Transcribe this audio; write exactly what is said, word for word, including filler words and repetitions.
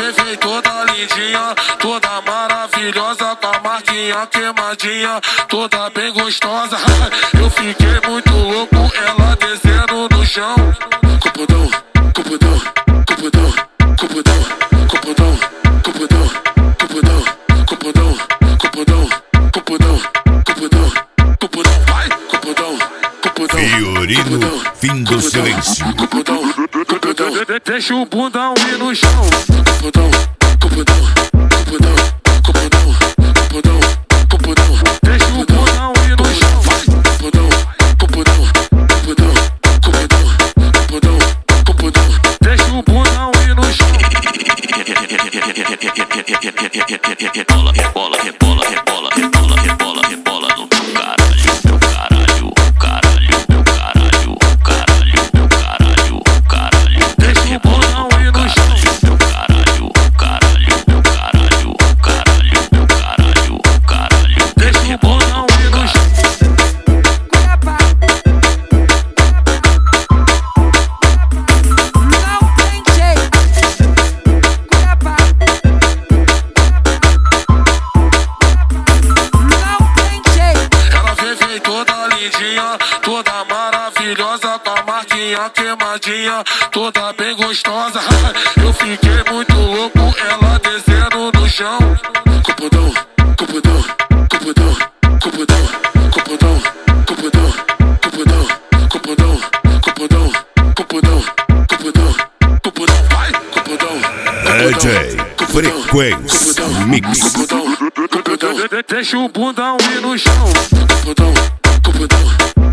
vem, vem toda lindinha, toda maravilhosa, com a marquinha queimadinha, toda bem gostosa. Eu fiquei muito louco, ela descendo no chão. Cupudão, cupudão, cupudão, cupudão, cupudão, cupudão, cupudão, cupudão, cupudão, cupudão, cupudão, cupudão, vai, cupudão, cupudão. Fiorino, fim do silêncio. Cupudão, cupudão, deixa o bundão ir no chão. Cupudão, cupudão, cupudão, cupudão, cupudão, cupudão, deixa o bundão ir no chão. Vai, cupudão, cupudão, cupudão, cupudão, cupudão, cupudão, deixa o bundão ir no chão. Rebola, rebola, rebola, rebola, rebola, rebola, rebola no teu caralho, meu caralho, caralho, meu caralho, caralho, meu caralho, caralho. Deixa o bundão ir no chão. Meu caralho, caralho, meu caralho, caralho, meu caralho, caralho. Deixa o bundão ir no chão. Toda maravilhosa, com a marquinha queimadinha, toda bem gostosa. Eu fiquei muito louco, ela descendo no chão. Cupudão, cupudão, cupudão, cupudão, cupudão, cupudão, cupudão, cupudão, cupudão, cupudão, cupudão, cupudão, vai, cupudão. D J Frequência Mix. Cupudão, cupudão, deixa o bundão ir no chão. Cupudão, cupudão.